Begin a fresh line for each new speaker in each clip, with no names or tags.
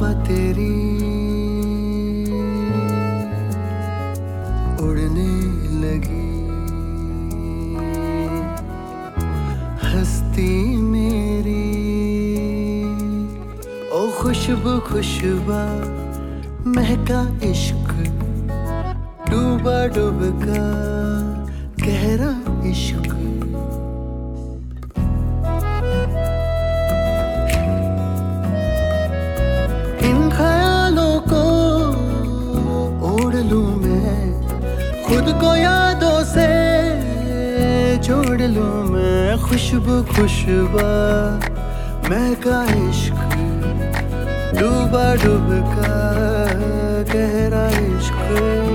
हवा तेरी उड़ने लगी, हस्ती मेरी ओ खुशबू खुशबा महका इश्क, डूबा डूबका गहरा इश्क। इन ख्यालों को ओढ़ लूं मैं, खुद को यादों से जोड़ लूं मैं। खुशबू खुशबा महका इश्क, डूबा डूबका गहरा इश्क।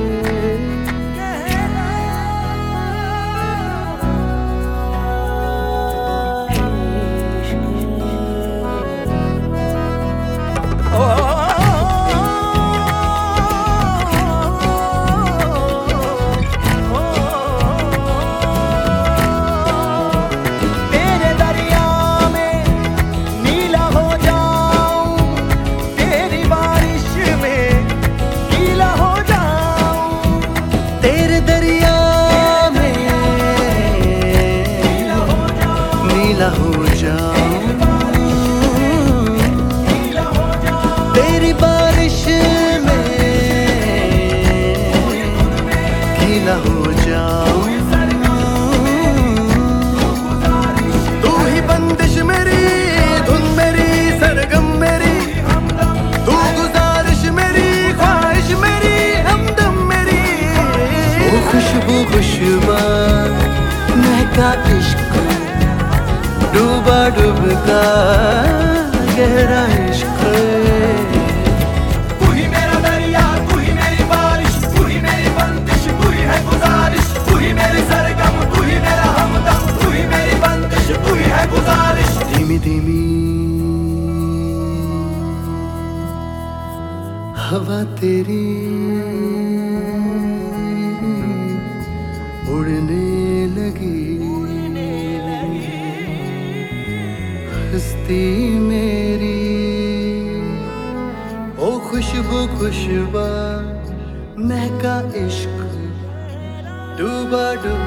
नीला हो जाऊं तेरी बारिश में, गीला हो जाऊं। तू ही बंदिश मेरी, धुन मेरी, सरगम मेरी, तू गुजारिश मेरी, ख्वाहिश मेरी, हमदम मेरी। ओ खुशबू खुशबा महका इश्क, डूबा डूबका गहरा इश्क।
तू ही मेरा दरिया, तू ही मेरी बारिश, तू ही मेरी बंदिश, तू ही है गुजारिश, तू ही मेरी सरगम, तू ही मेरा हमदम, तू ही मेरी बंदिश, तू ही है गुजारिश।
धीमी धीमी हवा तेरी उड़ने लगी, हस्ती मेरी ओ खुशबू खुशबा महका इश्क, डूबा डूबा